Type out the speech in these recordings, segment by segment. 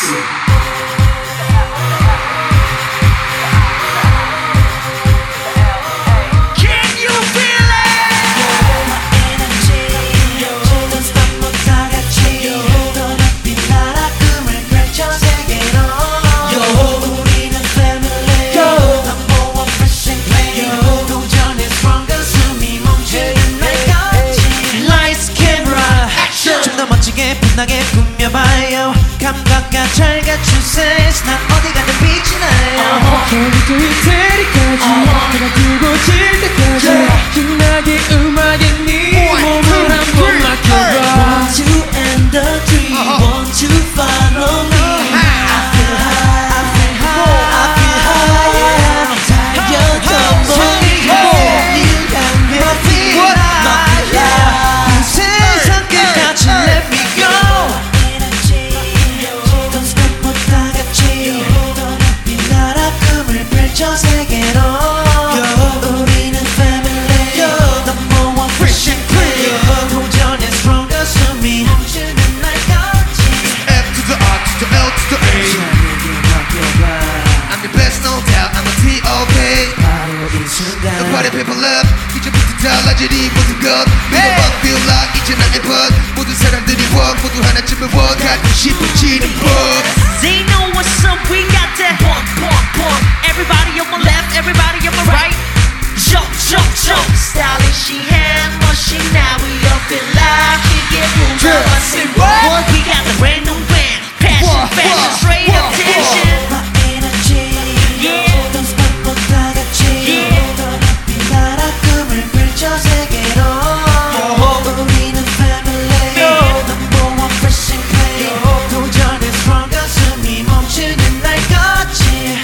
빛나게 꾸며봐요. 감각과 잘 갖춘 센스 난 어디 가든 빛이 나요. Can do it 때리까지 내가 들고 질 때까지 신나게 음악에 네 몸을 한번 맡겨봐. 1, 2 and the 3 Want to follow me. I feel high, I feel high, I feel high, yeah. 달려도 멀리 네 향해 맡기라. 이 세상 끝까지 let me go. Don't stop 못 다 같이 더 높이 날아 꿈을 펼쳐 세계로. 우리는 family number one fresh and clear. 도전의 stronger 숨이 멈추는 날까지. F to the R to the L to the A. I'm the best, no doubt. I'm a T.O.K. 바로 이 순간 The party people love. 이제부터 달라지니 모든 것. 믿어봐 feel like 이제 나의 buzz. 모든 사람들이 walk 모두 하나쯤은 walk. 갖고 싶어지는 bug. They know what's up, we got that pump, pump, pump. Everybody on my left, everybody on my right. Jump, jump, jump. Stylish, she hand machine. Now we up in line. She get moved up, I say what? We got the brand new band. Passion, fashion, straight up tension. My energy Yeah. Don't stop 못 다 같이 Yeah. 더 높이 날아 꿈을 펼쳐 세계로. 우리는 family number one fresh and clean. 도전의 stronger 숨이 멈추는 날까지.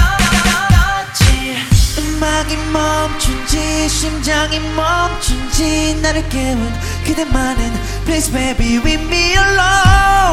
음악이 멈춘지 심장이 멈춘지 나를 깨운 그대만은 Please baby leave me alone.